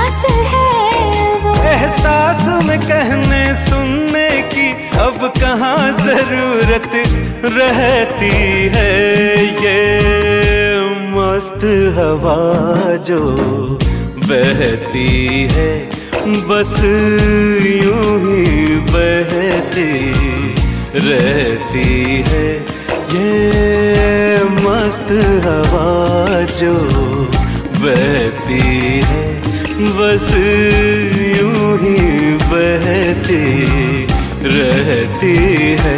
एहसास है वो। एहसास में कहने सुनने की अब कहाँ जरूरत रहती है। ये मस्त हवा जो बहती है बस यूं ही बहती रहती है। ये मस्त हवा जो बहती है बस यूं ही बहती रहती है।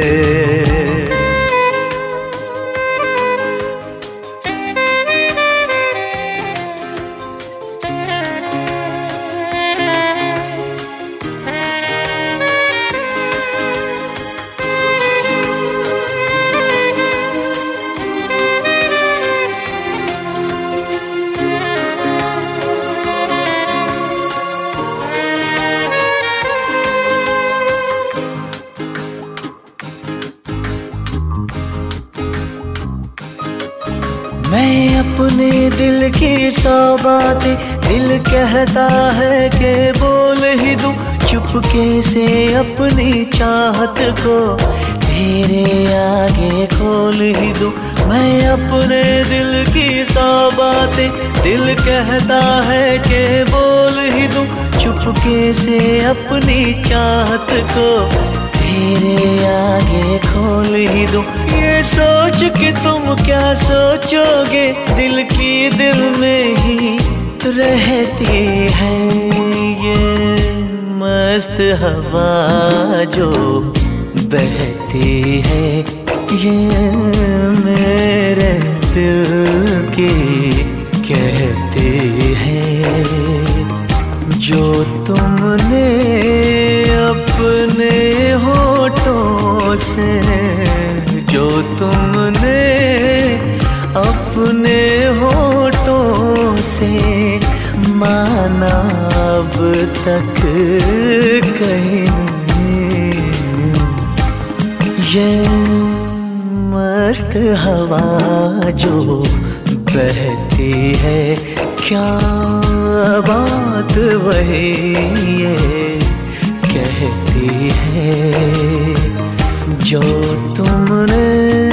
मैं अपने दिल की सौ बातें दिल कहता है कि बोल ही दूं, चुपके से अपनी चाहत को तेरे आगे खोल ही दूं। मैं अपने दिल की सौ बातें दिल कहता है कि बोल ही दूं, चुपके से अपनी चाहत को तेरे आगे खोल ही दूं। ये सोच कि तुम क्या सोचोगे दिल की दिल में ही रहती है। ये मस्त हवा जो बहती है ये मेरे दिल की कहती है। जो तुमने अपने होठों से, जो तुमने अपने होठों से माना अब तक कहीं नहीं। ये मस्त हवा जो बहती है क्या बात वही ये कहती है। जो तुमने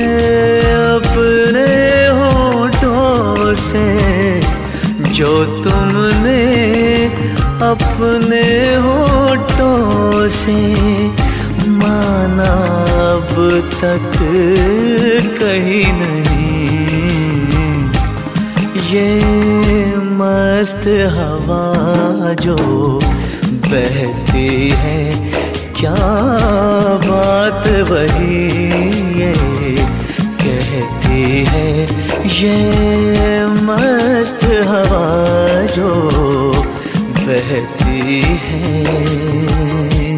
अपने होठों से, जो तुमने अपने होठों से माना अब तक कहीं नहीं। ये मस्त हवा जो बहती है क्या बात वही ये कहती है। ये मस्त हवा जो बहती है।